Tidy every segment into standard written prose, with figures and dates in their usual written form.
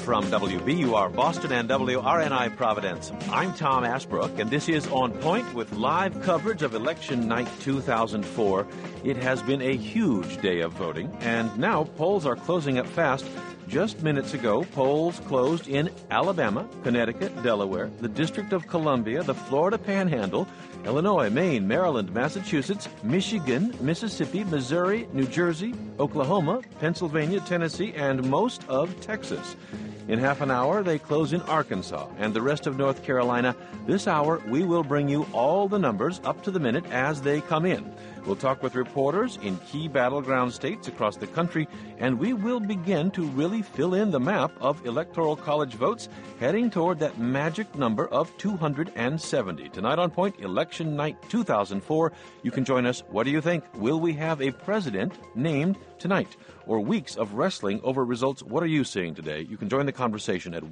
from WBUR Boston and WRNI Providence. I'm Tom Ashbrook, and this is On Point with live coverage of Election Night 2004. It has been a huge day of voting, and now polls are closing up fast. Just minutes ago, polls closed in Alabama, Connecticut, Delaware, the District of Columbia, the Florida Panhandle, Illinois, Maine, Maryland, Massachusetts, Michigan, Mississippi, Missouri, New Jersey, Oklahoma, Pennsylvania, Tennessee, and most of Texas. In half an hour, they close in Arkansas and the rest of North Carolina. This hour, we will bring you all the numbers up to the minute as they come in. We'll talk with reporters in key battleground states across the country, and we will begin to really fill in the map of Electoral College votes heading toward that magic number of 270. Tonight on Point, Election Night 2004. You can join us. What do you think? Will we have a president named tonight? Or weeks of wrestling over results? What are you seeing today? You can join the conversation at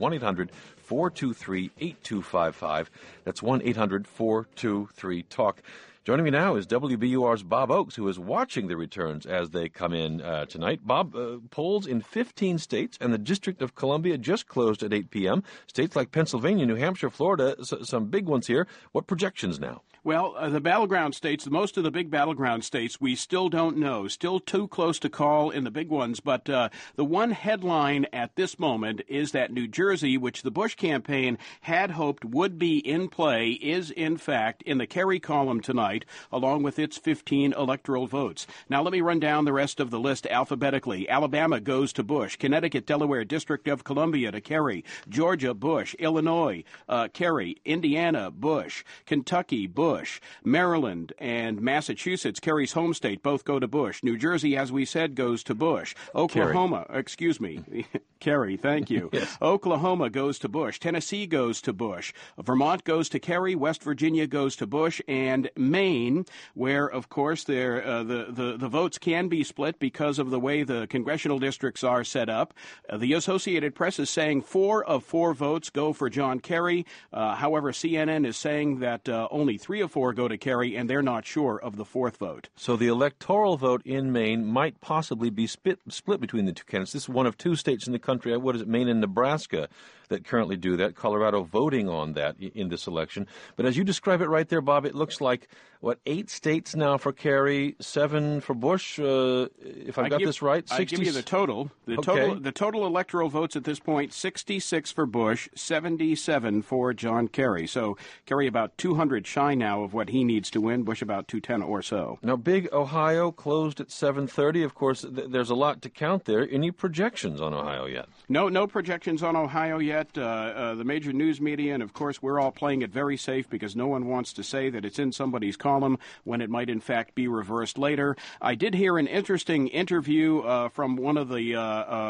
1-800-423-8255. That's 1-800-423-TALK. Joining me now is WBUR's Bob Oakes, who is watching the returns as they come in tonight. Bob, polls in 15 states and the District of Columbia just closed at 8 p.m. States like Pennsylvania, New Hampshire, Florida, some big ones here. What projections now? Well, the battleground states, most of the big battleground states, we still don't know. Still too close to call in the big ones. But the one headline at this moment is that New Jersey, which the Bush campaign had hoped would be in play, is in fact in the Kerry column tonight, along with its 15 electoral votes. Now let me run down the rest of the list alphabetically. Alabama goes to Bush. Connecticut, Delaware, District of Columbia to Kerry. Georgia, Bush. Illinois, Kerry. Indiana, Bush. Kentucky, Bush. Maryland and Massachusetts, Kerry's home state, both go to Bush. New Jersey, as we said, goes to Bush. Oklahoma, Kerry, thank you. Yes. Oklahoma goes to Bush. Tennessee goes to Bush. Vermont goes to Kerry. West Virginia goes to Bush. And Maine, where, of course, the votes can be split because of the way the congressional districts are set up. The Associated Press is saying 4 of 4 votes go for John Kerry. However, CNN is saying that only 3 of 4 go to Kerry, and they're not sure of the 4th vote. So the electoral vote in Maine might possibly be split between the two candidates. This is one of 2 states in the country, what is it, Maine and Nebraska, that currently do that. Colorado voting on that in this election. But as you describe it right there, Bob, it looks like, 8 states now for Kerry, 7 for Bush, if I've got this right? 60... I give you the total. The total electoral votes at this point, 66 for Bush, 77 for John Kerry. So Kerry about 200 shy now of what he needs to win, Bush about 210 or so. Now, big Ohio closed at 7:30. Of course, there's a lot to count there. Any projections on Ohio yet? No projections on Ohio yet. The major news media, and of course we're all playing it very safe because no one wants to say that it's in somebody's column when it might in fact be reversed later. I did hear an interesting interview from one of the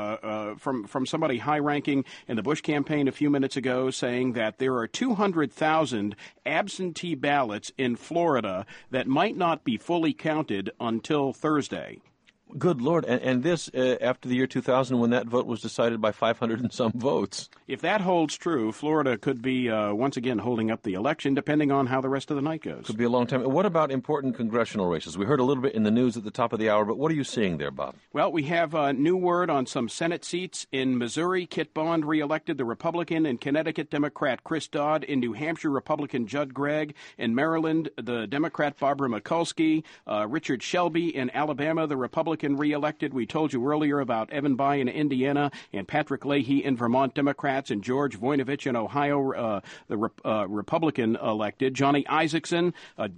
from somebody high-ranking in the Bush campaign a few minutes ago, saying that there are 200,000 absentee ballots in Florida that might not be fully counted until Thursday. Good Lord. And this after the year 2000 when that vote was decided by 500 and some votes. If that holds true, Florida could be once again holding up the election, depending on how the rest of the night goes. Could be a long time. What about important congressional races? We heard a little bit in the news at the top of the hour, but what are you seeing there, Bob? Well, we have new word on some Senate seats. In Missouri, Kit Bond reelected the Republican. In Connecticut, Democrat Chris Dodd. In New Hampshire, Republican Judd Gregg. In Maryland, the Democrat Barbara Mikulski. Richard Shelby. In Alabama, the Republican reelected. We told you earlier about Evan Bayh in Indiana and Patrick Leahy in Vermont, Democrats, and George Voinovich in Ohio, the Republican elected. Johnny Isakson,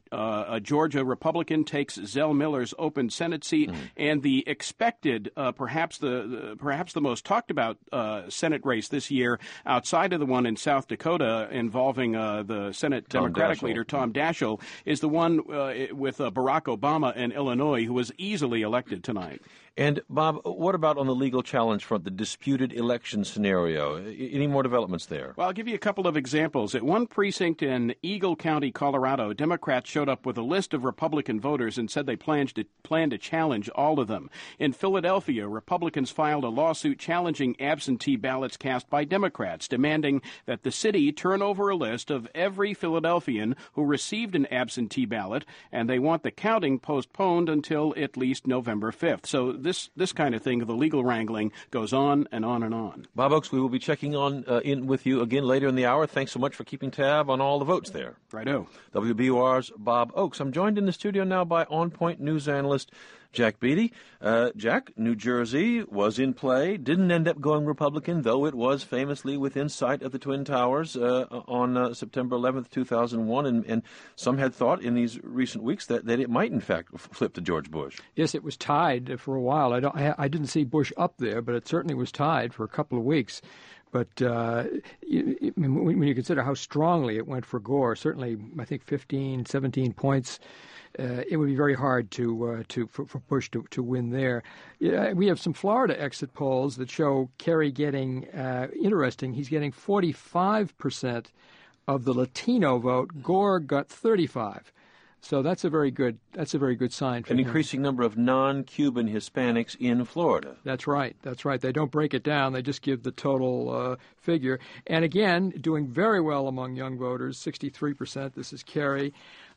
a Georgia Republican, takes Zell Miller's open Senate seat, and the expected, perhaps the most talked about Senate race this year, outside of the one in South Dakota involving the Senate Democratic leader Tom Daschle, is the one with Barack Obama in Illinois, who was easily elected tonight. And, Bob, what about on the legal challenge front, the disputed election scenario? Any more developments there? Well, I'll give you a couple of examples. At one precinct in Eagle County, Colorado, Democrats showed up with a list of Republican voters and said they planned to challenge all of them. In Philadelphia, Republicans filed a lawsuit challenging absentee ballots cast by Democrats, demanding that the city turn over a list of every Philadelphian who received an absentee ballot, and they want the counting postponed until at least November 5th. So this kind of thing, the legal wrangling, goes on and on and on. Bob Oakes, we will be checking in with you again later in the hour. Thanks so much for keeping tab on all the votes there. Righto. WBUR's Bob Oakes. I'm joined in the studio now by On Point news analyst Jack Beatty. Jack, New Jersey was in play, didn't end up going Republican, though it was famously within sight of the Twin Towers on September 11th, 2001, and some had thought in these recent weeks that it might, in fact, flip to George Bush. Yes, it was tied for a while. I didn't see Bush up there, but it certainly was tied for a couple of weeks. But when you consider how strongly it went for Gore, certainly I think 15, 17 points, it would be very hard for Bush to win there. We have some Florida exit polls that show Kerry getting interesting. He's getting 45% of the Latino vote. Gore got 35%. So that's a very good sign for an him. Increasing number of non-Cuban Hispanics in Florida. That's right. They don't break it down. They just give the total figure. And again, doing very well among young voters, 63%. This is Kerry.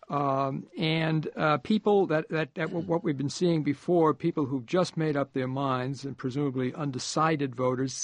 And people that what we've been seeing before, people who've just made up their minds, and presumably undecided voters,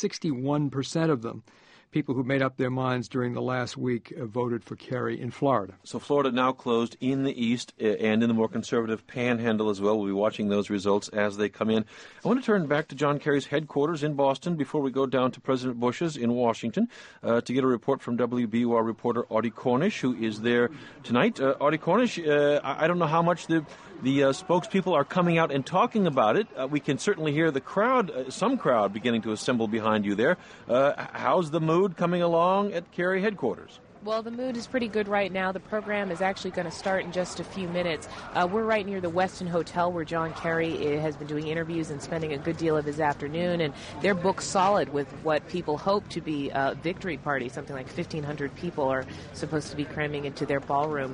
61% of them, people who made up their minds during the last week, voted for Kerry in Florida. So Florida now closed in the east and in the more conservative Panhandle as well. We'll be watching those results as they come in. I want to turn back to John Kerry's headquarters in Boston before we go down to President Bush's in Washington to get a report from WBUR reporter Audie Cornish, who is there tonight. Audie Cornish, I don't know how much the spokespeople are coming out and talking about it. We can certainly hear the crowd, some crowd, beginning to assemble behind you there. How's the mood coming along at Kerry headquarters? Well, the mood is pretty good right now. The program is actually going to start in just a few minutes. We're right near the Westin Hotel where John Kerry has been doing interviews and spending a good deal of his afternoon, and they're booked solid with what people hope to be a victory party. Something like 1,500 people are supposed to be cramming into their ballroom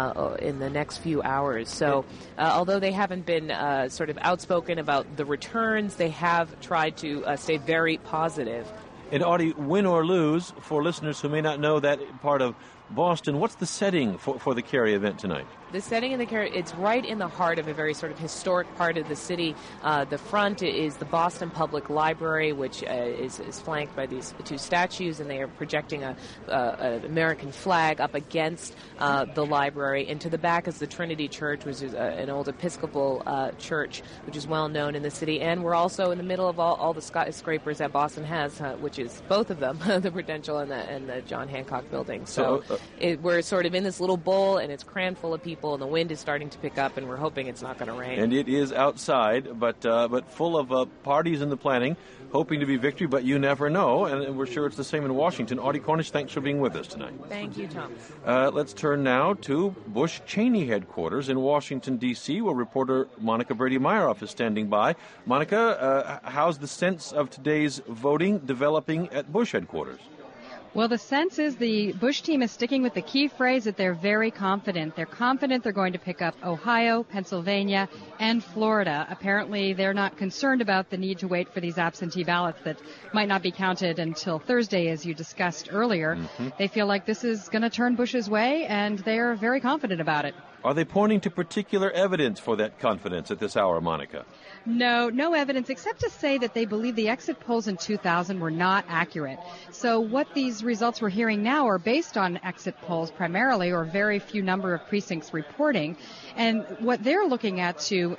in the next few hours. So although they haven't been sort of outspoken about the returns, they have tried to stay very positive. And Audie, win or lose, for listeners who may not know that part of Boston, what's the setting for the Kerry event tonight? The setting in the Kerry, it's right in the heart of a very sort of historic part of the city. The front is the Boston Public Library, which is flanked by these two statues, and they are projecting an American flag up against the library. And to the back is the Trinity Church, which is an old Episcopal church, which is well known in the city. And we're also in the middle of all the skyscrapers that Boston has, which is both of them, the Prudential and the John Hancock building. So we're sort of in this little bowl, and it's crammed full of people, and the wind is starting to pick up, and we're hoping it's not going to rain. And it is outside, but full of parties in the planning, hoping to be victory, but you never know, and we're sure it's the same in Washington. Audie Cornish, thanks for being with us tonight. Thank you, Tom. Let's turn now to Bush-Cheney headquarters in Washington, D.C., where reporter Monica Brady-Meyerhoff is standing by. Monica, how's the sense of today's voting developing at Bush headquarters? Well, the sense is the Bush team is sticking with the key phrase that they're very confident. They're confident they're going to pick up Ohio, Pennsylvania, and Florida. Apparently, they're not concerned about the need to wait for these absentee ballots that might not be counted until Thursday, as you discussed earlier. Mm-hmm. They feel like this is going to turn Bush's way, and they're very confident about it. Are they pointing to particular evidence for that confidence at this hour, Monica? No evidence, except to say that they believe the exit polls in 2000 were not accurate. So what these results we're hearing now are based on exit polls primarily, or very few number of precincts reporting. And what they're looking at to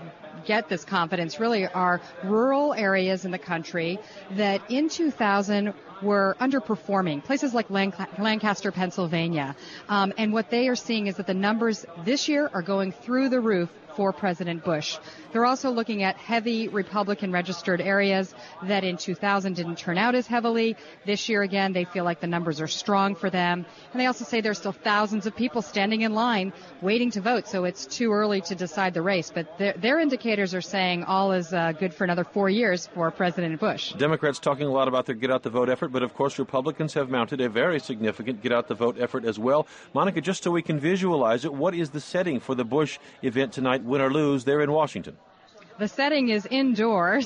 get this confidence really are rural areas in the country that in 2000 were underperforming, places like Lancaster, Pennsylvania. And what they are seeing is that the numbers this year are going through the roof for President Bush. They're also looking at heavy Republican-registered areas that in 2000 didn't turn out as heavily. This year, again, they feel like the numbers are strong for them. And they also say there's still thousands of people standing in line waiting to vote, so it's too early to decide the race. But their indicators are saying all is good for another 4 years for President Bush. Democrats talking a lot about their get-out-the-vote effort, but of course Republicans have mounted a very significant get-out-the-vote effort as well. Monica, just so we can visualize it, what is the setting for the Bush event tonight, win or lose, there in Washington? The setting is indoors,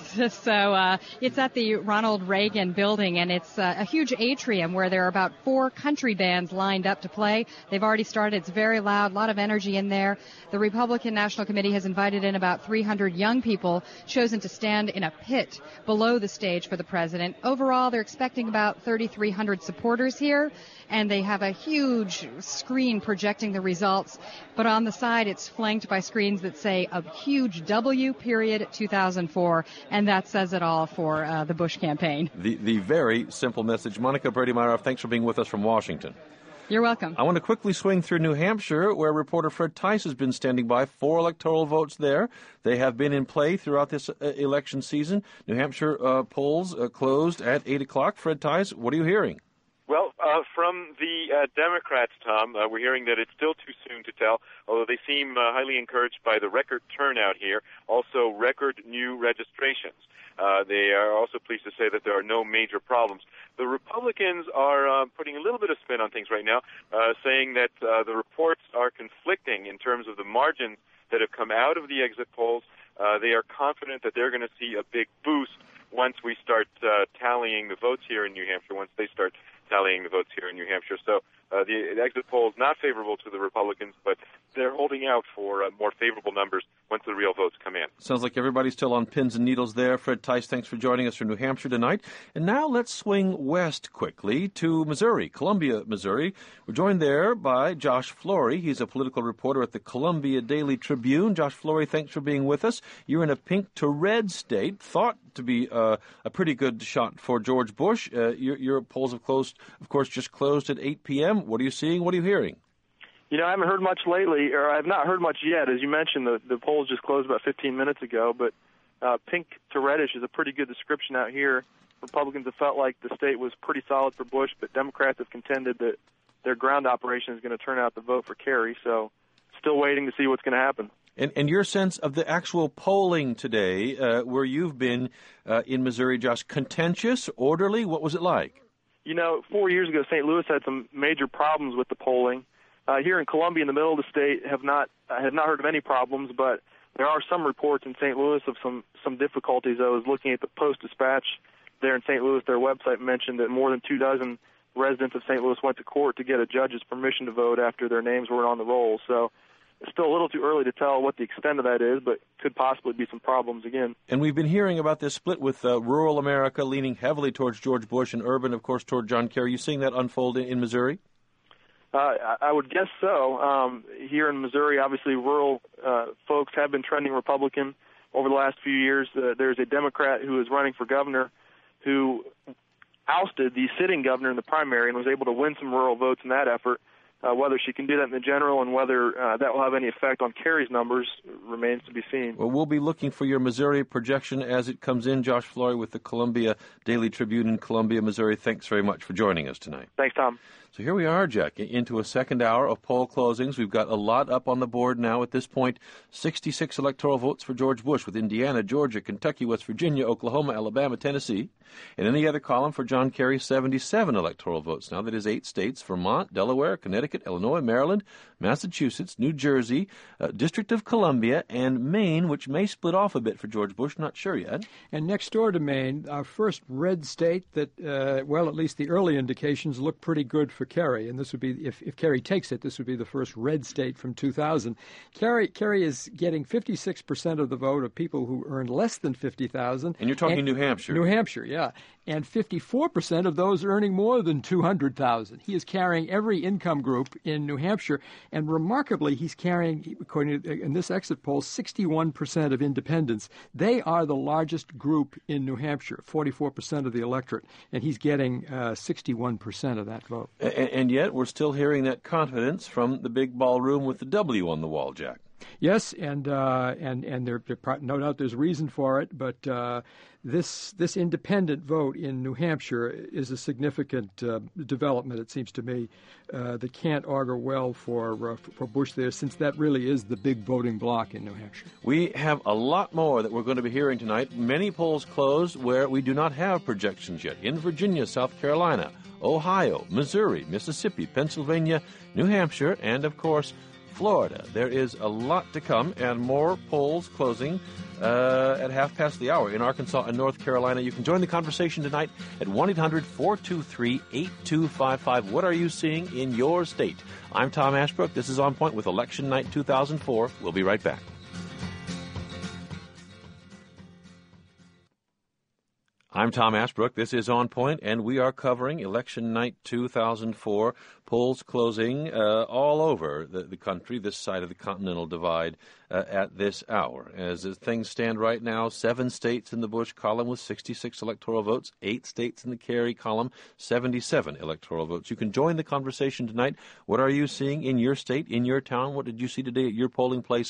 so it's at the Ronald Reagan building, and it's a huge atrium where there are about 4 country bands lined up to play. They've already started. It's very loud, a lot of energy in there. The Republican National Committee has invited in about 300 young people chosen to stand in a pit below the stage for the president. Overall, they're expecting about 3,300 supporters here, and they have a huge screen projecting the results. But on the side, it's flanked by screens that say a huge W period 2004, and that says it all for the Bush campaign. The very simple message. Monica Brady-Meyerhoff, thanks for being with us from Washington. You're welcome. I want to quickly swing through New Hampshire, where reporter Fred Tice has been standing by. 4 electoral votes there. They have been in play throughout this election season. New Hampshire polls closed at 8 o'clock. Fred Tice, what are you hearing? Well, from the Democrats, Tom, we're hearing that it's still too soon to tell, although they seem highly encouraged by the record turnout here, also record new registrations. They are also pleased to say that there are no major problems. The Republicans are putting a little bit of spin on things right now, saying that the reports are conflicting in terms of the margins that have come out of the exit polls. They are confident that they're going to see a big boost once we start tallying the votes here in New Hampshire, once they start tallying the votes here in New Hampshire. So the exit poll is not favorable to the Republicans, but they're holding out for more favorable numbers once the real votes come in. Sounds like everybody's still on pins and needles there. Fred Tice, thanks for joining us from New Hampshire tonight. And now let's swing west quickly to Missouri, Columbia, Missouri. We're joined there by Josh Flory. He's a political reporter at the Columbia Daily Tribune. Josh Flory, thanks for being with us. You're in a pink to red state, thought to be a pretty good shot for George Bush. Your polls have closed, of course, just closed at 8 p.m. What are you seeing? What are you hearing? You know, I haven't heard much lately, or I have not heard much yet. As you mentioned, the polls just closed about 15 minutes ago, but pink to reddish is a pretty good description out here. Republicans have felt like the state was pretty solid for Bush, but Democrats have contended that their ground operation is going to turn out the vote for Kerry, so still waiting to see what's going to happen. And your sense of the actual polling today, where you've been in Missouri, Josh, contentious, orderly? What was it like? You know, 4 years ago, St. Louis had some major problems with the polling. Here in Columbia, in the middle of the state, I have not heard of any problems, but there are some reports in St. Louis of some difficulties. I was looking at the Post-Dispatch there in St. Louis. Their website mentioned that more than 24 residents of St. Louis went to court to get a judge's permission to vote after their names weren't on the roll. So it's still a little too early to tell what the extent of that is, but could possibly be some problems again. And we've been hearing about this split with rural America leaning heavily towards George Bush and urban, of course, toward John Kerry. Are you seeing that unfold in Missouri? I would guess so. Here in Missouri, obviously, rural folks have been trending Republican over the last few years. There's a Democrat who is running for governor who ousted the sitting governor in the primary and was able to win some rural votes in that effort. Whether she can do that in the general and whether that will have any effect on Kerry's numbers remains to be seen. Well, we'll be looking for your Missouri projection as it comes in. Josh Flory with the Columbia Daily Tribune in Columbia, Missouri. Thanks very much for joining us tonight. Thanks, Tom. So here we are, Jack, into a second hour of poll closings. We've got a lot up on the board now at this point. 66 electoral votes for George Bush with Indiana, Georgia, Kentucky, West Virginia, Oklahoma, Alabama, Tennessee. And in the other column for John Kerry, 77 electoral votes now. That is 8 states: Vermont, Delaware, Connecticut, Illinois, Maryland, Massachusetts, New Jersey, District of Columbia, and Maine, which may split off a bit for George Bush. Not sure yet. And next door to Maine, our first red state that, well, at least the early indications look pretty good for Kerry. And this would be, if Kerry takes it, this would be the first red state from 2000. Kerry is getting 56% of the vote of people who earn less than $50,000. And you're talking New Hampshire. New Hampshire, yeah. And 54% of those earning more than $200,000. He is carrying every income group in New Hampshire. And remarkably, he's carrying, according to, in this exit poll, 61% of independents. They are the largest group in New Hampshire, 44% of the electorate. And he's getting 61% of that vote. And yet we're still hearing that confidence from the big ballroom with the W on the wall, Jack. Yes, and there no doubt there's reason for it, but this independent vote in New Hampshire is a significant development, it seems to me, that can't augur well for Bush there, since that really is the big voting bloc in New Hampshire. We have a lot more that we're going to be hearing tonight. Many polls closed where we do not have projections yet. In Virginia, South Carolina, Ohio, Missouri, Mississippi, Pennsylvania, New Hampshire, and, of course, Florida. There is a lot to come, and more polls closing at hour in Arkansas and North Carolina. You can join the conversation tonight at 1-800-423-8255. What are you seeing in your state? I'm Tom Ashbrook. This is On Point with Election Night 2004. We'll be right back. I'm Tom Ashbrook. This is On Point, and we are covering Election Night 2004. Polls closing all over the country, this side of the Continental Divide, at this hour. As things stand right now, 7 states in the Bush column with 66 electoral votes, 8 states in the Kerry column, 77 electoral votes. You can join the conversation tonight. What are you seeing in your state, in your town? What did you see today at your polling place?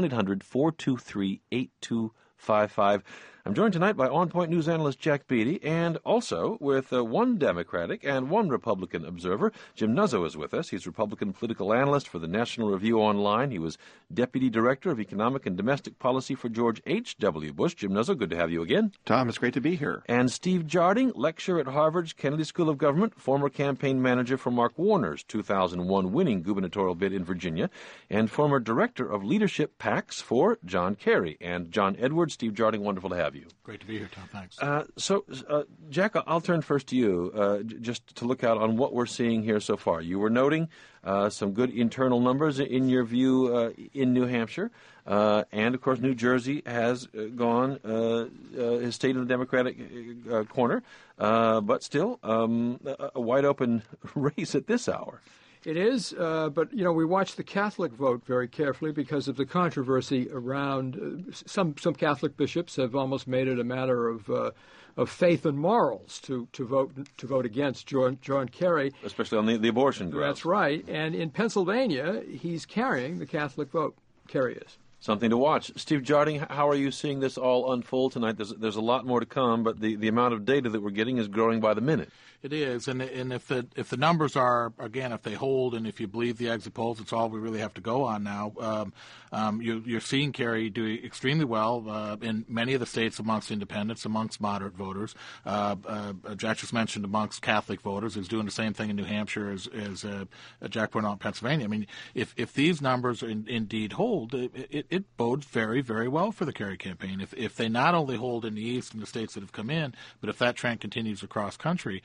1-800-423-8255. I'm joined tonight by On Point News analyst Jack Beatty, and also with one Democratic and one Republican observer. Jim Nuzzo is with us. He's Republican political analyst for the National Review Online. He was Deputy Director of Economic and Domestic Policy for George H.W. Bush. Jim Nuzzo, good to have you again. Tom, it's great to be here. And Steve Jarding, lecturer at Harvard's Kennedy School of Government, former campaign manager for Mark Warner's 2001 winning gubernatorial bid in Virginia, and former director of leadership PACs for John Kerry. And John Edwards. Steve Jarding, wonderful to have you. Great to be here, Tom. Thanks. Jack, I'll turn first to you just to look out on what we're seeing here so far. You were noting some good internal numbers in your view in New Hampshire. And, of course, New Jersey has gone, has stayed in the Democratic corner, but still a wide-open race at this hour. It is, but, we watch the Catholic vote very carefully because of the controversy around some Catholic bishops have almost made it a matter of faith and morals to vote against John Kerry. Especially on the abortion grounds. That's right. And in Pennsylvania, he's carrying the Catholic vote. Kerry is. Something to watch. Steve Jarding, how are you seeing this all unfold tonight? There's a lot more to come, but the amount of data that we're getting is growing by the minute. It is, and if the numbers are, again, if they hold, and if you believe the exit polls, it's all we really have to go on now. You're seeing Kerry do extremely well in many of the states amongst independents, amongst moderate voters. Jack just mentioned amongst Catholic voters. He's doing the same thing in New Hampshire as Jack pointed out in Pennsylvania. I mean, if these numbers indeed hold, it bodes very, very well for the Kerry campaign. If they not only hold in the East and the states that have come in, but if that trend continues across country,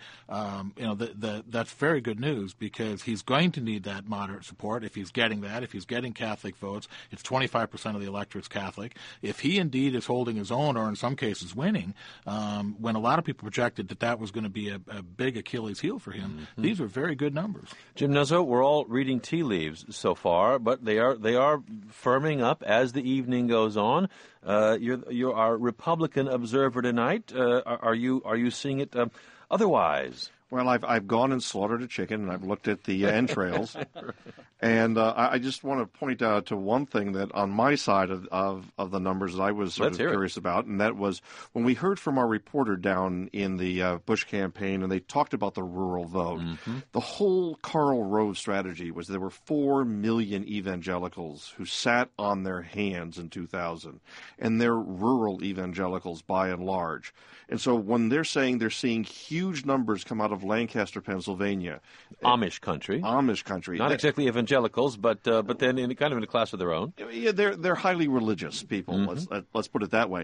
that's very good news because he's going to need that moderate support. If he's getting that, if he's getting Catholic votes, it's 25% of the electorate's Catholic. If he indeed is holding his own, or in some cases winning, when a lot of people projected that was going to be a big Achilles heel for him, these are very good numbers. Jim Nuzzo, we're all reading tea leaves so far, but they are firming up as the evening goes on. You're our Republican observer tonight. Are you seeing it otherwise? Well, I've gone and slaughtered a chicken, and I've looked at the entrails, and I just want to point out to one thing that on my side of the numbers that I was sort of curious about, and that was when we heard from our reporter down in the Bush campaign, and they talked about the rural vote. Mm-hmm. The whole Karl Rove strategy was there were 4 million evangelicals who sat on their hands in 2000, and they're rural evangelicals by and large. And so when they're saying they're seeing huge numbers come out of Lancaster, Pennsylvania. Amish country. Not exactly evangelicals, but then in kind of in a class of their own. Yeah, they're highly religious people. Mm-hmm. Let's put it that way.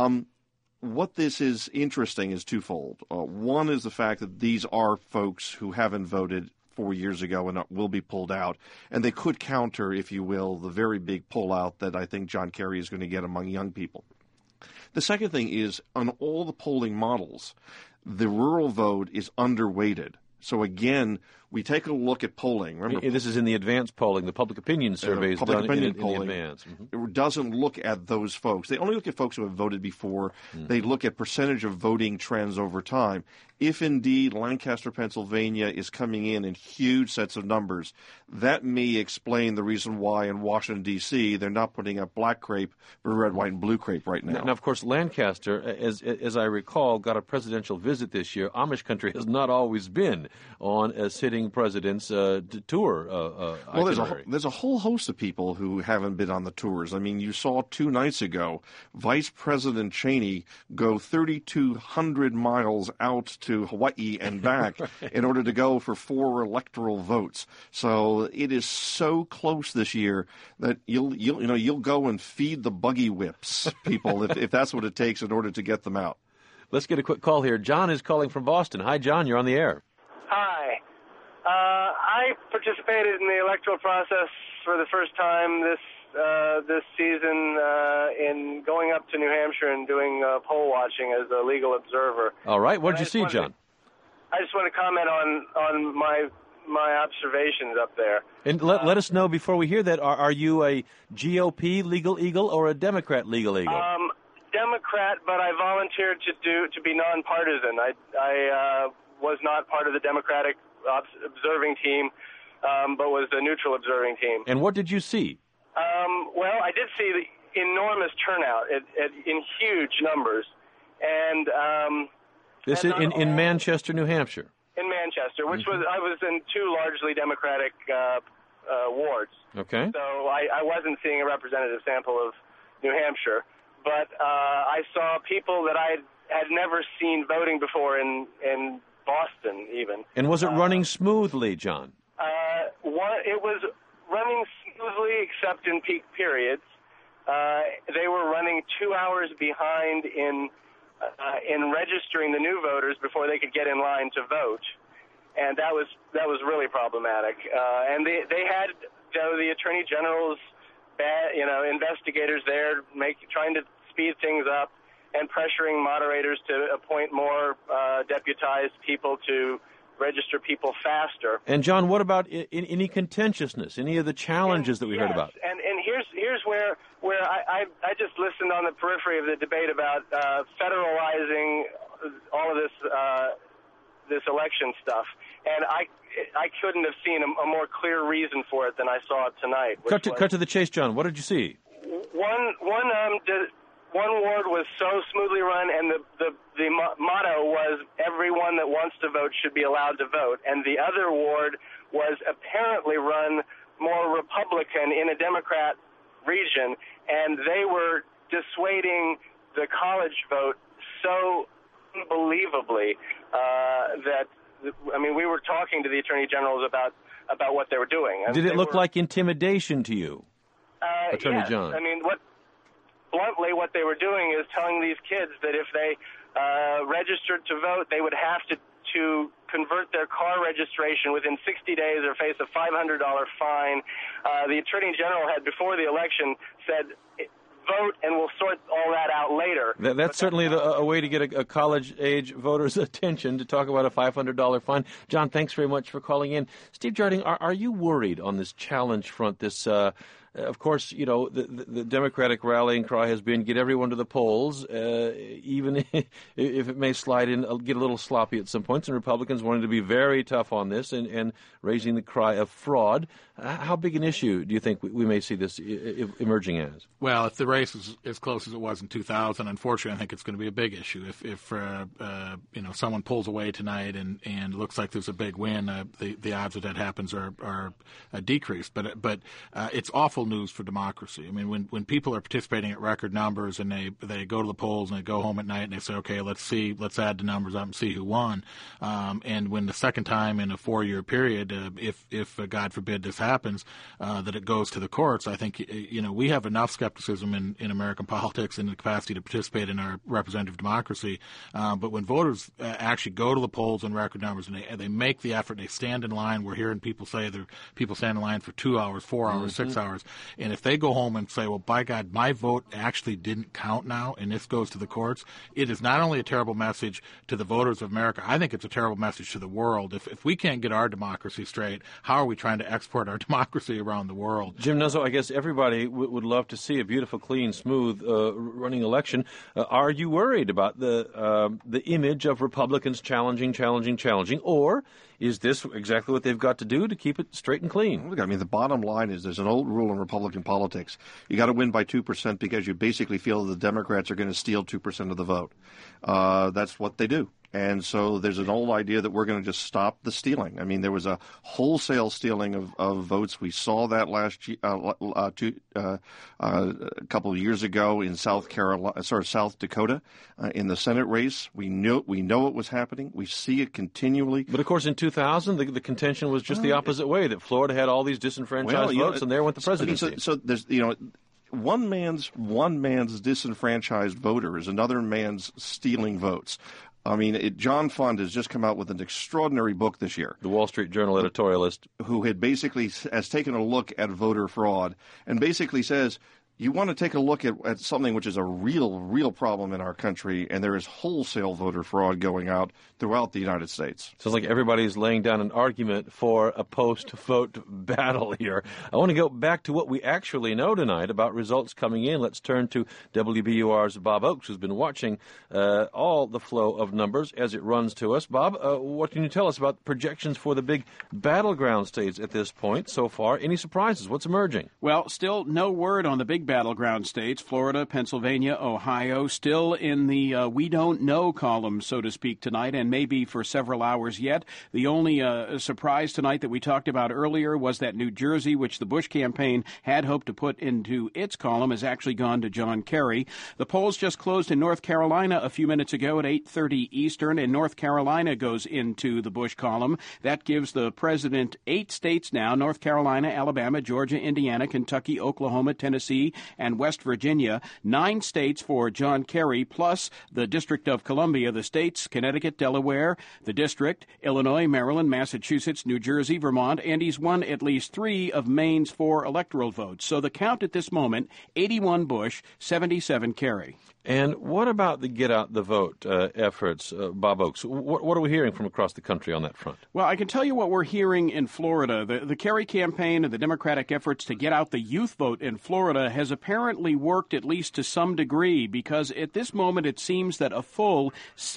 What this is interesting is twofold. One is the fact that these are folks who haven't voted 4 years ago and will be pulled out, and they could counter, if you will, the very big pullout that I think John Kerry is going to get among young people. The second thing is, on all the polling models, the rural vote is underweighted. So again, we take a look at polling. Remember, this is in the advanced polling. The public opinion survey is done in advance. Mm-hmm. It doesn't look at those folks. They only look at folks who have voted before. Mm-hmm. They look at percentage of voting trends over time. If indeed Lancaster, Pennsylvania is coming in huge sets of numbers, that may explain the reason why in Washington, D.C., they're not putting up black crepe, but red, white, and blue crepe right now. Now, of course, Lancaster, as I recall, got a presidential visit this year. Amish country has not always been on a sitting sitting president's tour itinerary. There's a whole host of people who haven't been on the tours. I mean, you saw 2 nights ago Vice President Cheney go 3,200 miles out to Hawaii and back in order to go for 4 electoral votes. So it is so close this year that you'll go and feed the buggy whips people if that's what it takes in order to get them out. Let's get a quick call here. John is calling from Boston. Hi, John. You're on the air. Hi. I participated in the electoral process for the first time this season in going up to New Hampshire and doing poll watching as a legal observer. All right. What did you see, John? I just want to comment on my observations up there. And let us know before we hear that. Are you a GOP legal eagle or a Democrat legal eagle? Democrat, but I volunteered to be nonpartisan. I was not part of the Democratic observing team, but was the neutral observing team. And what did you see? Well, I did see the enormous turnout in huge numbers, and this is in Manchester, New Hampshire. In Manchester, which I was in 2 largely Democratic wards. Okay. So I wasn't seeing a representative sample of New Hampshire. But I saw people that I had never seen voting before in Boston, even. And was it running smoothly, John? It was running smoothly, except in peak periods. They were running 2 hours behind in registering the new voters before they could get in line to vote, and that was really problematic. And they had the Attorney General's investigators there trying to speed things up and pressuring moderators to appoint more deputized people to register people faster. And John, what about any contentiousness, any of the challenges that we heard about? And here's where I just listened on the periphery of the debate about federalizing all of this election stuff, and I couldn't have seen a more clear reason for it than I saw it tonight. Cut to the chase, John. What did you see? One ward was so smoothly run, and the motto was everyone that wants to vote should be allowed to vote. And the other ward was apparently run more Republican in a Democrat region, and they were dissuading the college vote so unbelievably we were talking to the attorney generals about what they were doing. Did it look like intimidation to you, Attorney yes. John? Bluntly, what they were doing is telling these kids that if they registered to vote, they would have to convert their car registration within 60 days or face a $500 fine. The Attorney General had, before the election, said, vote and we'll sort all that out later. That's certainly a way to get a college-age voter's attention, to talk about a $500 fine. John, thanks very much for calling in. Steve Jarding, are you worried on this challenge front, of course, the Democratic rallying cry has been get everyone to the polls, even if it may slide in, get a little sloppy at some points, and Republicans wanting to be very tough on this and raising the cry of fraud. How big an issue do you think we may see this emerging as? Well, if the race is as close as it was in 2000, unfortunately, I think it's going to be a big issue. If someone pulls away tonight and looks like there's a big win, the odds that happens are decreased. But it's awful news for democracy. I mean, when people are participating at record numbers and they go to the polls and they go home at night and they say, okay, let's add the numbers up and see who won. And when the second time in a 4-year period, if God forbid this happens, that it goes to the courts, I think we have enough skepticism in American politics and the capacity to participate in our representative democracy. But when voters actually go to the polls in record numbers and they make the effort, they stand in line. We're hearing people say people stand in line for 2 hours, 4 hours, 6 hours. And if they go home and say, well, by God, my vote actually didn't count now, and this goes to the courts, it is not only a terrible message to the voters of America, I think it's a terrible message to the world. If we can't get our democracy straight, how are we trying to export our democracy around the world? Jim Nuzzo, I guess everybody would love to see a beautiful, clean, smooth running election. Are you worried about the image of Republicans challenging, or is this exactly what they've got to do to keep it straight and clean? Look, I mean, the bottom line is there's an old rule in Republican politics. You got to win by 2% because you basically feel the Democrats are going to steal 2% of the vote. That's what they do. And so there's an old idea that we're going to just stop the stealing. I mean, there was a wholesale stealing of votes. We saw that a couple of years ago in South Dakota, in the Senate race. We know it was happening. We see it continually. But of course, in 2000, the contention was just the opposite way. That Florida had all these disenfranchised votes, and there went the presidency. So there's one man's disenfranchised voter is another man's stealing votes. I mean, John Fund has just come out with an extraordinary book this year. The Wall Street Journal editorialist. Who has taken a look at voter fraud and basically says, you want to take a look at something which is a real problem in our country, and there is wholesale voter fraud going out throughout the United States. Sounds like everybody's laying down an argument for a post-vote battle here. I want to go back to what we actually know tonight about results coming in. Let's turn to WBUR's Bob Oakes, who's been watching all the flow of numbers as it runs to us. Bob, what can you tell us about projections for the big battleground states at this point so far? Any surprises? What's emerging? Well, still no word on the big battleground states, Florida, Pennsylvania, Ohio, still in the we don't know column, so to speak, tonight, and maybe for several hours yet. The only surprise tonight that we talked about earlier was that New Jersey, which the Bush campaign had hoped to put into its column, has actually gone to John Kerry. The polls just closed in North Carolina a few minutes ago at 8:30 Eastern, and North Carolina goes into the Bush column. That gives the president 8 states now: North Carolina, Alabama, Georgia, Indiana, Kentucky, Oklahoma, Tennessee, and West Virginia. 9 states for John Kerry, plus the District of Columbia, the states, Connecticut, Delaware, the District, Illinois, Maryland, Massachusetts, New Jersey, Vermont, and he's won at least 3 of Maine's 4 electoral votes. So the count at this moment, 81 Bush, 77 Kerry. And what about the get-out-the-vote efforts, Bob Oakes? What are we hearing from across the country on that front? Well, I can tell you what we're hearing in Florida. The Kerry campaign and the Democratic efforts to get out the youth vote in Florida has apparently worked at least to some degree, because at this moment it seems that a full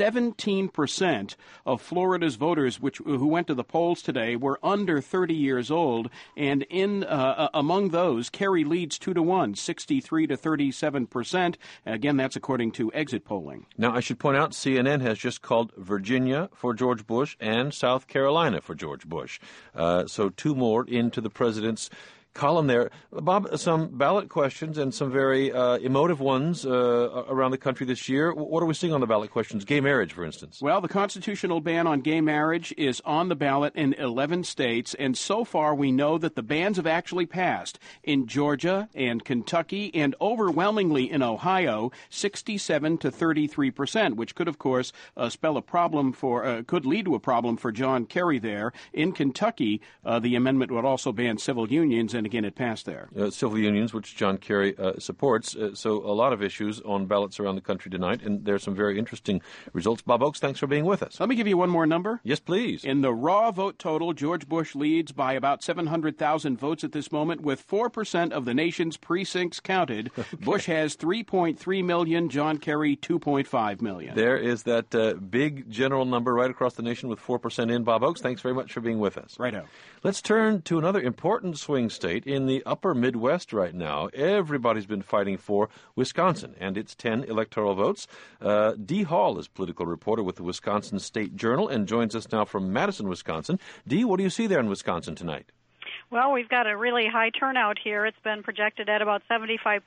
17% of Florida's voters who went to the polls today were under 30 years old, and among those, Kerry leads 2-1, 63 to 37%. Again, that's according to exit polling. Now, I should point out CNN has just called Virginia for George Bush and South Carolina for George Bush. So 2 more into the president's column there. Bob, some ballot questions and some very emotive ones around the country this year. What are we seeing on the ballot questions? Gay marriage, for instance. Well, the constitutional ban on gay marriage is on the ballot in 11 states, and so far we know that the bans have actually passed in Georgia and Kentucky, and overwhelmingly in Ohio, 67 to 33%, which could, of course, spell a problem could lead to a problem for John Kerry there. In Kentucky, the amendment would also ban civil unions, and again, it passed there. Civil unions, which John Kerry supports. So a lot of issues on ballots around the country tonight, and there are some very interesting results. Bob Oakes, thanks for being with us. Let me give you one more number. Yes, please. In the raw vote total, George Bush leads by about 700,000 votes at this moment, with 4% of the nation's precincts counted. Okay. Bush has 3.3 million, John Kerry 2.5 million. There is that big general number right across the nation with 4% in. Bob Oakes, thanks very much for being with us. Righto. Let's turn to another important swing state in the upper Midwest right now. Everybody's been fighting for Wisconsin and its 10 electoral votes. Dee Hall is political reporter with the Wisconsin State Journal and joins us now from Madison, Wisconsin. Dee, what do you see there in Wisconsin tonight? Well, we've got a really high turnout here. It's been projected at about 75%,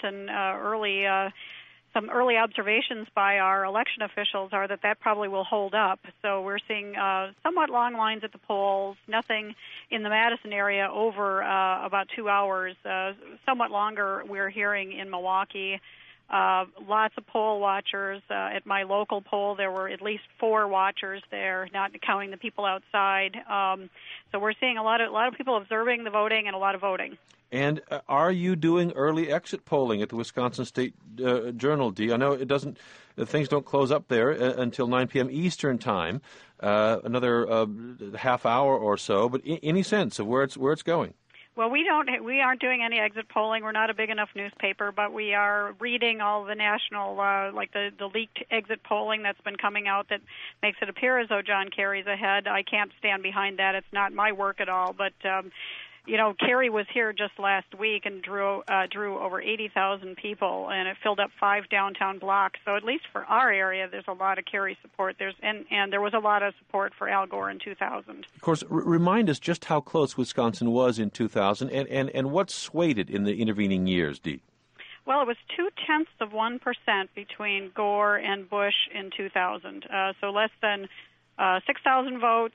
and some early observations by our election officials are that probably will hold up. So we're seeing somewhat long lines at the polls, nothing in the Madison area over about 2 hours, somewhat longer we're hearing in Milwaukee. Lots of poll watchers. At my local poll, there were at least 4 watchers there, not counting the people outside. So we're seeing a lot of people observing the voting and a lot of voting. And are you doing early exit polling at the Wisconsin State Journal, Dee? I know things don't close up there until 9 p.m. Eastern time, another half hour or so. But any sense of where it's going? Well, we aren't doing any exit polling. We're not a big enough newspaper, but we are reading all the national, like the leaked exit polling that's been coming out that makes it appear as though John Kerry's ahead. I can't stand behind that. It's not my work at all, but Kerry was here just last week and drew over 80,000 people, and it filled up 5 downtown blocks. So at least for our area, there's a lot of Kerry support. And there was a lot of support for Al Gore in 2000. Of course, remind us just how close Wisconsin was in 2000 and what swayed it in the intervening years, Dee. Well, it was 0.2% between Gore and Bush in 2000, so less than 6,000 votes.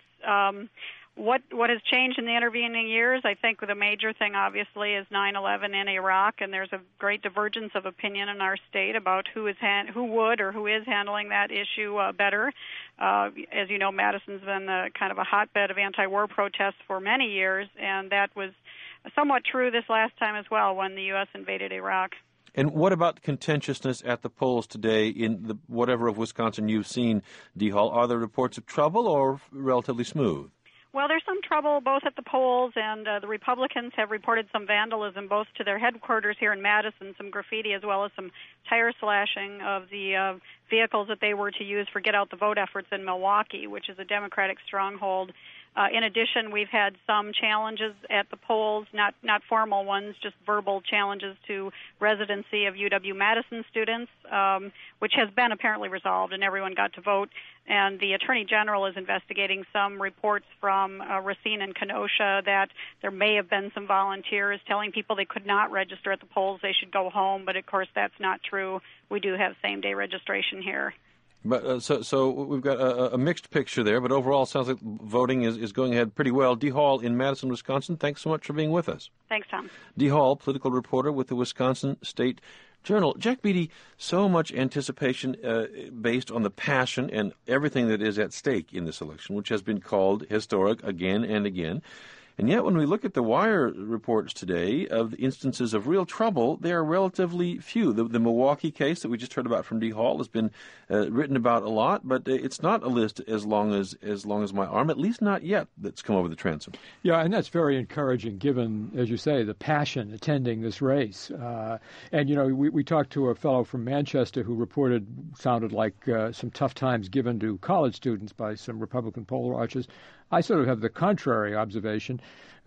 What has changed in the intervening years? I think the major thing, obviously, is 9/11 in Iraq, and there's a great divergence of opinion in our state about who is handling that issue better. As you know, Madison's been kind of a hotbed of anti-war protests for many years, and that was somewhat true this last time as well when the U.S. invaded Iraq. And what about contentiousness at the polls today in whatever of Wisconsin you've seen, Dee Hall? Are there reports of trouble or relatively smooth? Well, there's some trouble both at the polls, and the Republicans have reported some vandalism both to their headquarters here in Madison, some graffiti, as well as some tire slashing of the vehicles that they were to use for get out the vote efforts in Milwaukee, which is a Democratic stronghold. In addition, we've had some challenges at the polls, not formal ones, just verbal challenges to residency of UW-Madison students, which has been apparently resolved, and everyone got to vote. And the Attorney General is investigating some reports from Racine and Kenosha that there may have been some volunteers telling people they could not register at the polls, they should go home, but of course that's not true. We do have same-day registration here. But so we've got a mixed picture there, but overall it sounds like voting is going ahead pretty well. Dee Hall in Madison, Wisconsin, thanks so much for being with us. Thanks, Tom. Dee Hall, political reporter with the Wisconsin State Journal. Jack Beatty, so much anticipation based on the passion and everything that is at stake in this election, which has been called historic again and again. And yet, when we look at the Wire reports today of the instances of real trouble, they are relatively few. The Milwaukee case that we just heard about from Dee Hall has been written about a lot, but it's not a list as long as my arm, at least not yet, that's come over the transom. Yeah, and that's very encouraging, given, as you say, the passion attending this race. And we talked to a fellow from Manchester who sounded like some tough times given to college students by some Republican poll watchers. I sort of have the contrary observation.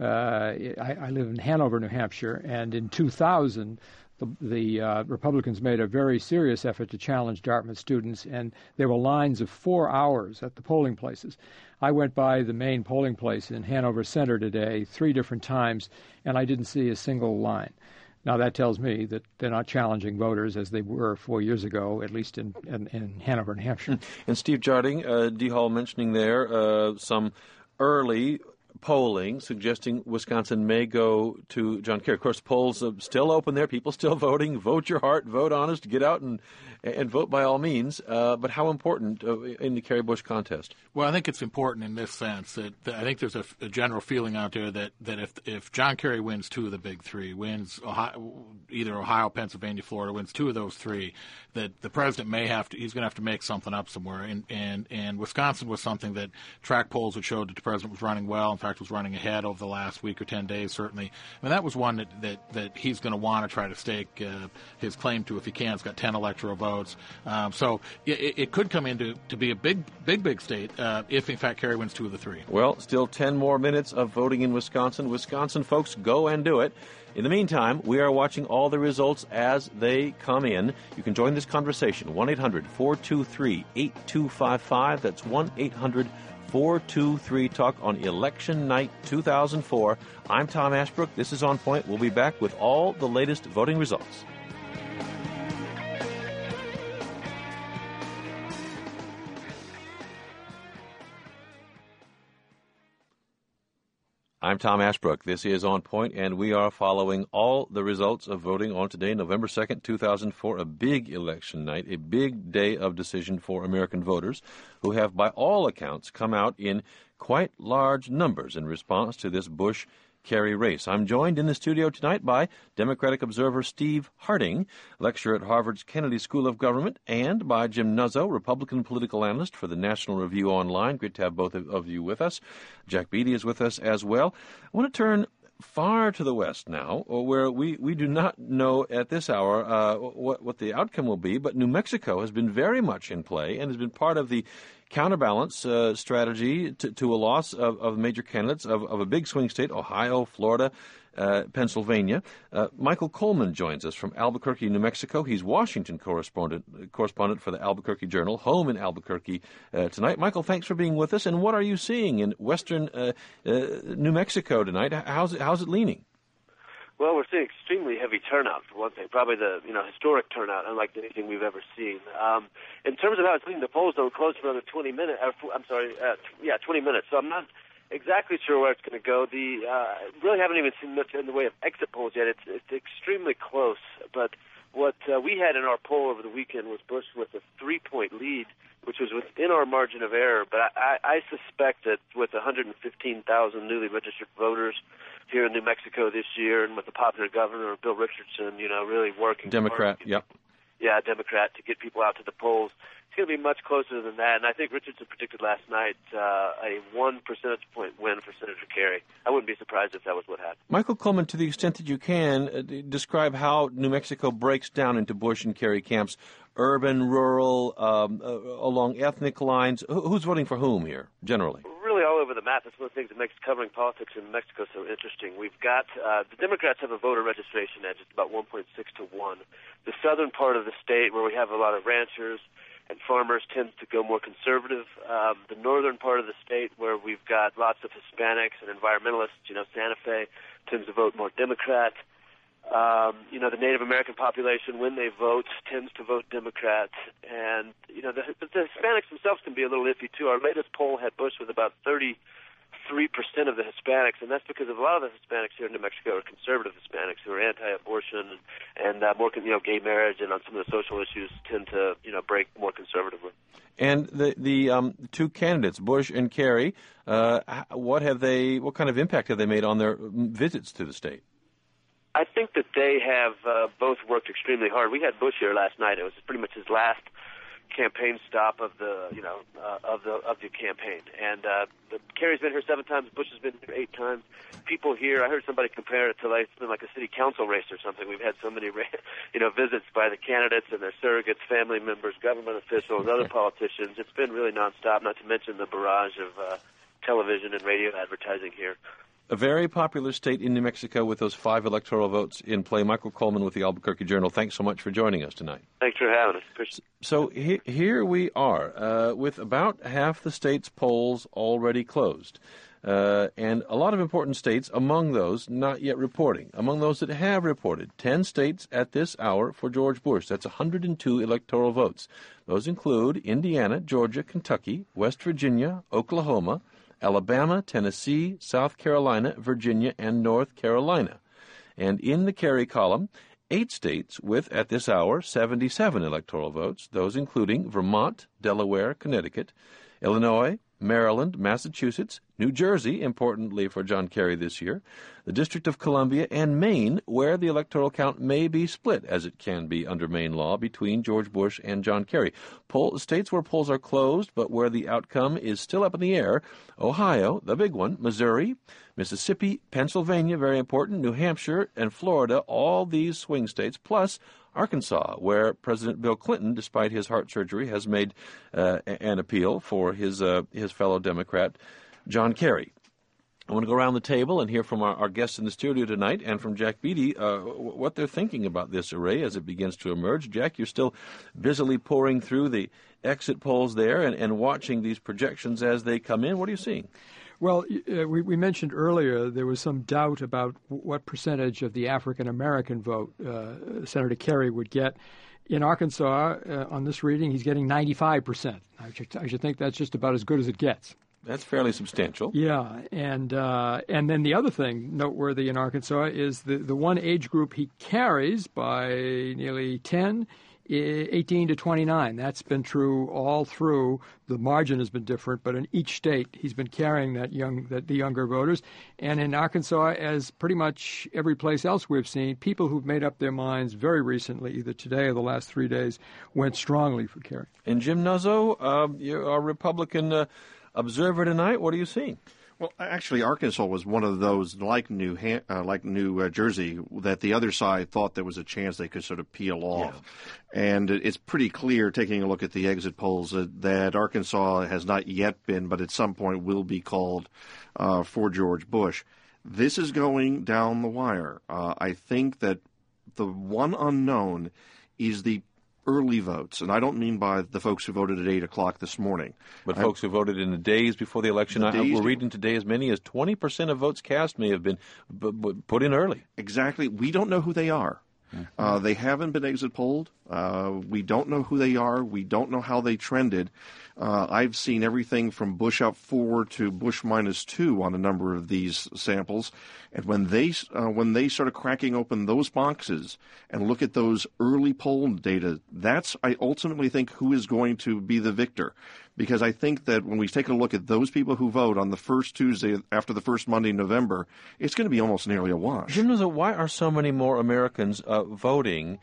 I live in Hanover, New Hampshire, and in 2000, the Republicans made a very serious effort to challenge Dartmouth students, and there were lines of 4 hours at the polling places. I went by the main polling place in Hanover Center today 3 different times, and I didn't see a single line. Now, that tells me that they're not challenging voters as they were 4 years ago, at least in Hanover, New Hampshire. And Steve Jarding, Dee Hall mentioning there some early polling suggesting Wisconsin may go to John Kerry. Of course, polls are still open there. People still voting. Vote your heart. Vote honest. Get out and vote by all means. But how important in the Kerry-Bush contest? Well, I think it's important in this sense that I think there's a general feeling out there that if John Kerry wins 2 of the big 3, wins either Ohio, Pennsylvania, Florida, wins 2 of those 3, that the president he's going to have to make something up somewhere. And Wisconsin was something that track polls had showed that the president was running well. In fact, was running ahead over the last week or 10 days, certainly. I mean, that was one that he's going to want to try to stake his claim to if he can. It's got 10 electoral votes. So it could come in to be a big state if, in fact, Kerry wins 2 of the 3. Well, still 10 more minutes of voting in Wisconsin. Wisconsin folks, go and do it. In the meantime, we are watching all the results as they come in. You can join this conversation, 1-800-423-8255. That's 1-800-423-TALK on Election Night 2004. I'm Tom Ashbrook. This is On Point. We'll be back with all the latest voting results. I'm Tom Ashbrook. This is On Point, and we are following all the results of voting on today, November 2nd, 2004, a big election night, a big day of decision for American voters who have, by all accounts, come out in quite large numbers in response to this Bush-Kerry race. I'm joined in the studio tonight by Democratic observer Steve Harding, lecturer at Harvard's Kennedy School of Government, and by Jim Nuzzo, Republican political analyst for the National Review Online. Great to have both of you with us. Jack Beatty is with us as well. I want to turn far to the west now, where we do not know at this hour what the outcome will be, but New Mexico has been very much in play and has been part of the counterbalance strategy to a loss of major candidates of a big swing state, Ohio, Florida, Pennsylvania. Michael Coleman joins us from Albuquerque, New Mexico. He's Washington correspondent for the Albuquerque Journal, home in Albuquerque tonight. Michael, thanks for being with us. And what are you seeing in western New Mexico tonight? How's it leaning? Well, we're seeing extremely heavy turnout, for one thing, probably the historic turnout, unlike anything we've ever seen. In terms of how it's leading, the polls are closed for another 20 minutes. 20 minutes. So I'm not exactly sure where it's going to go. Really haven't even seen much in the way of exit polls yet. It's extremely close. But what we had in our poll over the weekend was Bush with a 3-point lead, which was within our margin of error. But I suspect that with 115,000 newly registered voters here in New Mexico this year, and with the popular governor, Bill Richardson, really working Democrat, hard, Democrat, to get people out to the polls, it's going to be much closer than that. And I think Richardson predicted last night a 1 percentage point win for Senator Kerry. I wouldn't be surprised if that was what happened. Michael Coleman, to the extent that you can, describe how New Mexico breaks down into Bush and Kerry camps, urban, rural, along ethnic lines. Who's voting for whom here, generally? Really all over the map. That's one of the things that makes covering politics in Mexico so interesting. We've got the Democrats have a voter registration edge. It's about 1.6 to 1. The southern part of the state, where we have a lot of ranchers and farmers, tends to go more conservative. The northern part of the state, where we've got lots of Hispanics and environmentalists, Santa Fe, tends to vote more Democrat. The Native American population, when they vote, tends to vote Democrat. And, the Hispanics themselves can be a little iffy, too. Our latest poll had Bush with about 33% of the Hispanics, and that's because a lot of the Hispanics here in New Mexico are conservative Hispanics who are anti-abortion and more, gay marriage, and on some of the social issues tend to, break more conservatively. And the two candidates, Bush and Kerry, what kind of impact have they made on their visits to the state? I think that they have both worked extremely hard. We had Bush here last night. It was pretty much his last campaign stop of the campaign. And Kerry's been here 7 times. Bush has been here 8 times. People here, I heard somebody compare it to it's been like a city council race or something. We've had so many visits by the candidates and their surrogates, family members, government officials, other politicians. It's been really nonstop. Not to mention the barrage of television and radio advertising here. A very popular state in New Mexico with those 5 electoral votes in play. Michael Coleman with the Albuquerque Journal. Thanks so much for joining us tonight. Thanks for having us. So here we are with about half the state's polls already closed. And a lot of important states among those not yet reporting. Among those that have reported, 10 states at this hour for George Bush. That's 102 electoral votes. Those include Indiana, Georgia, Kentucky, West Virginia, Oklahoma, Alabama, Tennessee, South Carolina, Virginia, and North Carolina. And in the Kerry column, 8 states with, at this hour, 77 electoral votes, those including Vermont, Delaware, Connecticut, Illinois, Maryland, Massachusetts, New Jersey, importantly for John Kerry this year, the District of Columbia, and Maine, where the electoral count may be split, as it can be under Maine law, between George Bush and John Kerry. States where polls are closed, but where the outcome is still up in the air: Ohio, the big one, Missouri, Mississippi, Pennsylvania, very important, New Hampshire, and Florida, all these swing states, plus Arkansas, where President Bill Clinton, despite his heart surgery, has made an appeal for his fellow Democrat, John Kerry. I want to go around the table and hear from our guests in the studio tonight and from Jack Beatty what they're thinking about this array as it begins to emerge. Jack, you're still busily pouring through the exit polls there and watching these projections as they come in. What are you seeing? Well, we mentioned earlier there was some doubt about what percentage of the African-American vote Senator Kerry would get. In Arkansas, on this reading, he's getting 95%. I should think that's just about as good as it gets. That's fairly substantial. Yeah, and then the other thing noteworthy in Arkansas is the one age group he carries by nearly 10, 18 to 29. That's been true all through. The margin has been different, but in each state he's been carrying the younger voters. And in Arkansas, as pretty much every place else we've seen, people who've made up their minds very recently, either today or the last 3 days, went strongly for Kerry. And Jim Nuzzo, you're a Republican observer tonight. What are you seeing? Well, actually, Arkansas was one of those, like New Jersey, that the other side thought there was a chance they could sort of peel off. Yeah. And it's pretty clear, taking a look at the exit polls, that Arkansas has not yet been, but at some point will be called for George Bush. This is going down the wire. I think that the one unknown is the early votes, and I don't mean by the folks who voted at 8 o'clock this morning. But folks who voted in the days before the election. We're reading today as many as 20% of votes cast may have been put in early. Exactly. We don't know who they are. They haven't been exit polled. We don't know who they are. We don't know how they trended. I've seen everything from Bush up 4 to Bush -2 on a number of these samples. And when they started cracking open those boxes and look at those early poll data, that's, I ultimately think, who is going to be the victor. Because I think that when we take a look at those people who vote on the first Tuesday after the first Monday in November, it's going to be almost nearly a wash. Jim, why are so many more Americans voting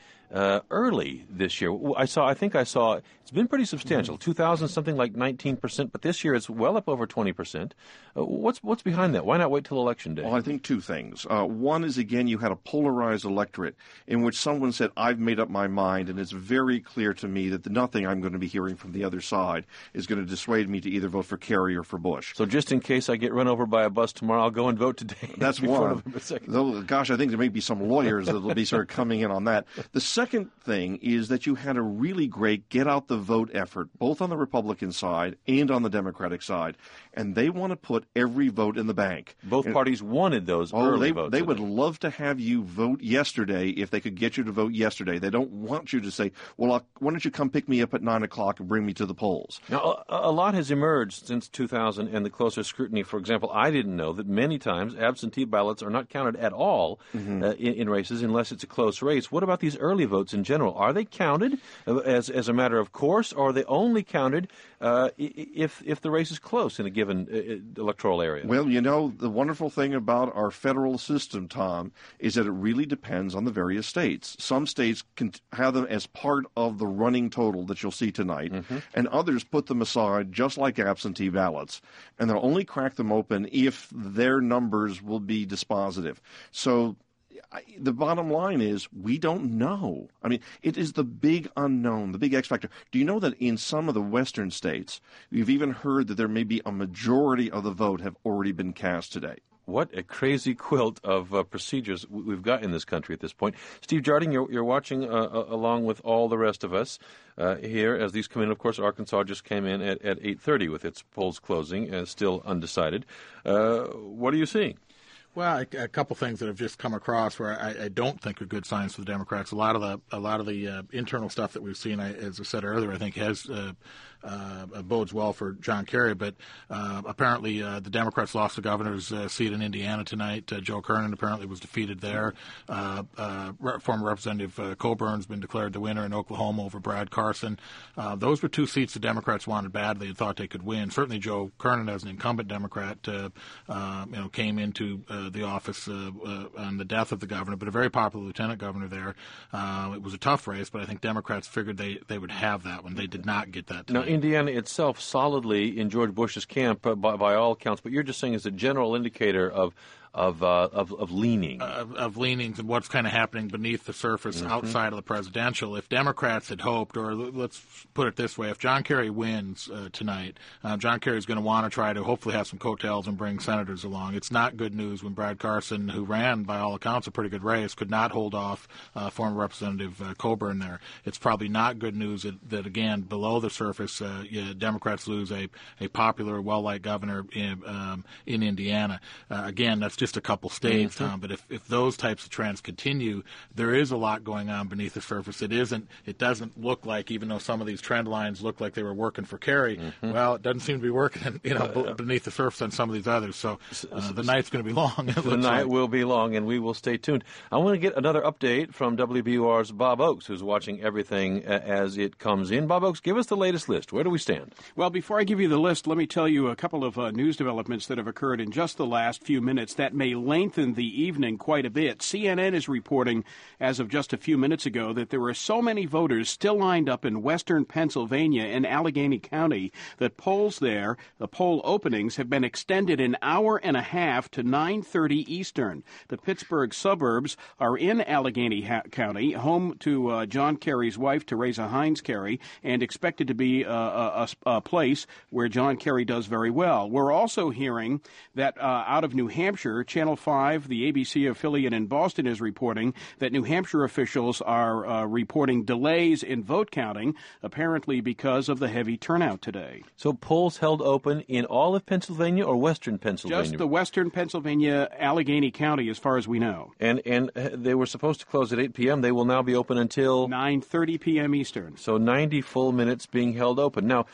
early this year? I think I saw it's been pretty substantial. 2000, something like 19%, but this year it's well up over 20%. What's behind that? Why not wait till Election Day? Well, I think two things. One is, again, you had a polarized electorate in which someone said, I've made up my mind, and it's very clear to me that nothing I'm going to be hearing from the other side is going to dissuade me to either vote for Kerry or for Bush. So just in case I get run over by a bus tomorrow, I'll go and vote today. That's one. Though, gosh, I think there may be some lawyers that will be sort of coming in on that. The second thing is that you had a really great get-out-the-vote effort, both on the Republican side and on the Democratic side, and they want to put every vote in the bank. Both parties wanted those early votes. They would love to have you vote yesterday if they could get you to vote yesterday. They don't want you to say, well, why don't you come pick me up at 9 o'clock and bring me to the polls? Now, a lot has emerged since 2000 and the closer scrutiny. For example, I didn't know that many times absentee ballots are not counted at all in races unless it's a close race. What about these early votes in general? Are they counted as a matter of course, or are they only counted if the race is close in a given electoral area? Well, the wonderful thing about our federal system, Tom, is that it really depends on the various states. Some states can have them as part of the running total that you'll see tonight, and others put them aside just like absentee ballots, and they'll only crack them open if their numbers will be dispositive. So the bottom line is we don't know. I mean, it is the big unknown, the big X factor. Do you know that in some of the western states, you've even heard that there may be a majority of the vote have already been cast today? What a crazy quilt of procedures we've got in this country at this point. Steve Jarding, you're watching along with all the rest of us here as these come in. Of course, Arkansas just came in at 8:30 with its polls closing and still undecided. What are you seeing? Well, a couple things that have just come across where I don't think are good signs for the Democrats. A lot of the internal stuff that we've seen, as I said earlier, I think has bodes well for John Kerry. But apparently, the Democrats lost the governor's seat in Indiana tonight. Joe Kernan apparently was defeated there. Former Representative Coburn's been declared the winner in Oklahoma over Brad Carson. Those were two seats the Democrats wanted badly and thought they could win. Certainly, Joe Kernan, as an incumbent Democrat, came into the office on the death of the governor, but a very popular lieutenant governor there. It was a tough race, but I think Democrats figured they would have that one. They did not get that tonight. Now, Indiana itself solidly in George Bush's camp by all accounts, but you're just saying it's a general indicator of leaning. Of leanings and what's kind of happening beneath the surface outside of the presidential. If Democrats had hoped, or let's put it this way, if John Kerry wins tonight, John Kerry's going to want to try to hopefully have some coattails and bring senators along. It's not good news when Brad Carson, who ran, by all accounts, a pretty good race, could not hold off former Representative Coburn there. It's probably not good news that again, below the surface, Democrats lose a popular, well-liked governor in Indiana. Again, that's just a couple states, Tom, but if those types of trends continue, there is a lot going on beneath the surface. It doesn't look like, even though some of these trend lines look like they were working for Kerry, well, it doesn't seem to be working, beneath the surface on some of these others. So the night's going to be long. The night will be long, and we will stay tuned. I want to get another update from WBUR's Bob Oakes, who's watching everything as it comes in. Bob Oakes, give us the latest list. Where do we stand? Well, before I give you the list, let me tell you a couple of news developments that have occurred in just the last few minutes. That may lengthen the evening quite a bit. CNN is reporting, as of just a few minutes ago, that there are so many voters still lined up in western Pennsylvania in Allegheny County that polls there, the poll openings, have been extended an hour and a half to 9:30 Eastern. The Pittsburgh suburbs are in Allegheny County, home to John Kerry's wife, Teresa Heinz Kerry, and expected to be a place where John Kerry does very well. We're also hearing that out of New Hampshire, Channel 5, the ABC affiliate in Boston, is reporting that New Hampshire officials are reporting delays in vote counting, apparently because of the heavy turnout today. So polls held open in all of Pennsylvania or western Pennsylvania? Just the western Pennsylvania, Allegheny County, as far as we know. And they were supposed to close at 8 p.m. They will now be open until 9:30 p.m. Eastern. So 90 full minutes being held open. Now,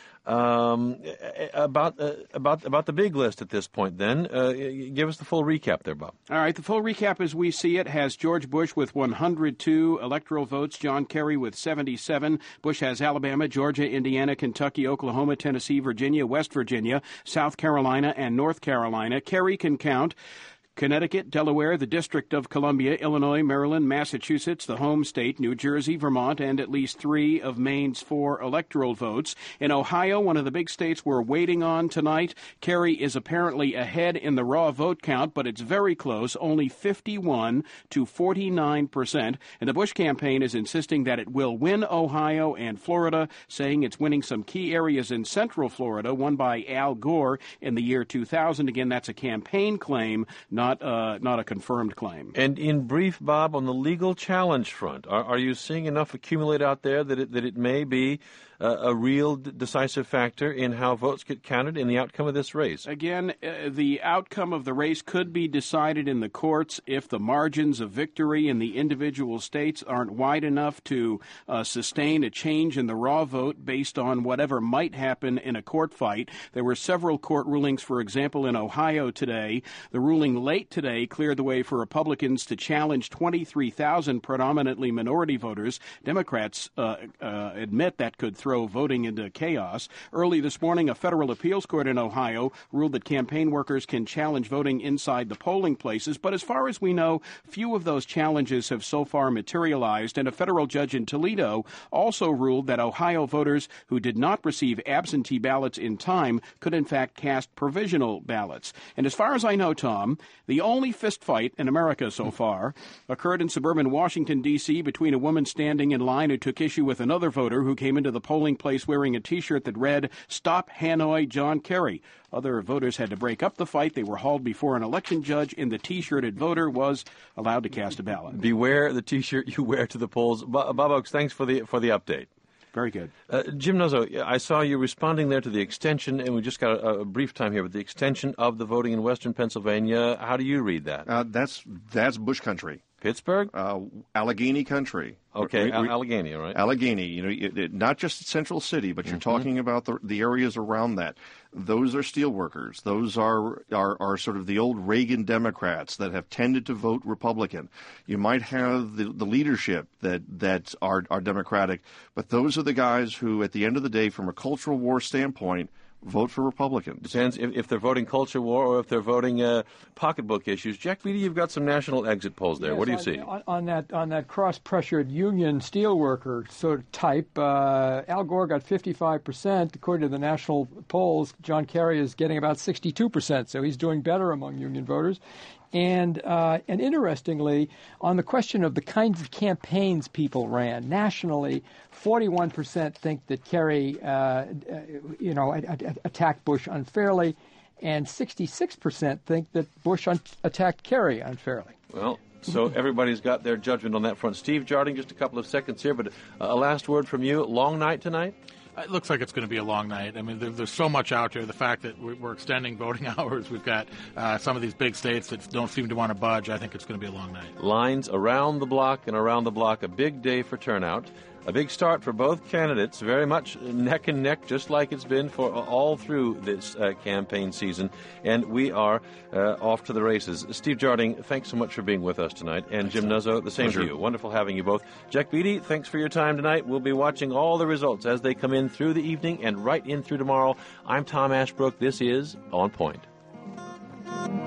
about the big list at this point, then, give us the full recap there, Bob. All right, the full recap as we see it has George Bush with 102 electoral votes, John Kerry with 77. Bush has Alabama, Georgia, Indiana, Kentucky, Oklahoma, Tennessee, Virginia, West Virginia, South Carolina, and North Carolina. Kerry can count Connecticut, Delaware, the District of Columbia, Illinois, Maryland, Massachusetts, the home state, New Jersey, Vermont, and at least 3 of Maine's 4 electoral votes. In Ohio, one of the big states we're waiting on tonight, Kerry is apparently ahead in the raw vote count, but it's very close, only 51 to 49%. And the Bush campaign is insisting that it will win Ohio and Florida, saying it's winning some key areas in central Florida, won by Al Gore in the year 2000. Again, that's a campaign claim, not a confirmed claim. And in brief, Bob, on the legal challenge front, are you seeing enough accumulate out there that it may be a real decisive factor in how votes get counted in the outcome of this race? Again, the outcome of the race could be decided in the courts if the margins of victory in the individual states aren't wide enough to sustain a change in the raw vote based on whatever might happen in a court fight. There were several court rulings, for example, in Ohio today. The ruling late today cleared the way for Republicans to challenge 23,000 predominantly minority voters. Democrats admit that could throw voting into chaos. Early this morning, a federal appeals court in Ohio ruled that campaign workers can challenge voting inside the polling places, but as far as we know, few of those challenges have so far materialized, and a federal judge in Toledo also ruled that Ohio voters who did not receive absentee ballots in time could in fact cast provisional ballots. And as far as I know, Tom, the only fistfight in America so far occurred in suburban Washington, D.C. between a woman standing in line who took issue with another voter who came into the polling place wearing a T-shirt that read, "Stop Hanoi, John Kerry." Other voters had to break up the fight. They were hauled before an election judge, and the T-shirted voter was allowed to cast a ballot. Beware the T-shirt you wear to the polls. Bob Oakes, thanks for the update. Very good. Jim Nuzzo, I saw you responding there to the extension, and we just got a brief time here, but the extension of the voting in western Pennsylvania, how do you read that? That's Bush country. Pittsburgh? Allegheny country. Okay, Allegheny, all right. Allegheny, not just Central City, but you're talking about the areas around that. Those are steel workers. Those are sort of the old Reagan Democrats that have tended to vote Republican. You might have the leadership that are Democratic, but those are the guys who, at the end of the day, from a cultural war standpoint, vote for Republicans. Depends if they're voting culture war or if they're voting pocketbook issues. Jack Beatty, you've got some national exit polls there. Yes, what do you see? On that cross-pressured union steelworker sort of type, Al Gore got 55%. According to the national polls, John Kerry is getting about 62%, so he's doing better among union voters. And interestingly, on the question of the kinds of campaigns people ran nationally, 41% think that Kerry, attacked Bush unfairly, and 66% think that Bush attacked Kerry unfairly. Well, so everybody's got their judgment on that front. Steve Jarding, just a couple of seconds here, but a last word from you. Long night tonight? It looks like it's going to be a long night. I mean, there's so much out there. The fact that we're extending voting hours, we've got some of these big states that don't seem to want to budge. I think it's going to be a long night. Lines around the block and around the block. A big day for turnout. A big start for both candidates, very much neck and neck, just like it's been for all through this campaign season. And we are off to the races. Steve Jarding, thanks so much for being with us tonight. And Jim Nuzzo, the same to you. Wonderful having you both. Jack Beatty, thanks for your time tonight. We'll be watching all the results as they come in through the evening and right in through tomorrow. I'm Tom Ashbrook. This is On Point.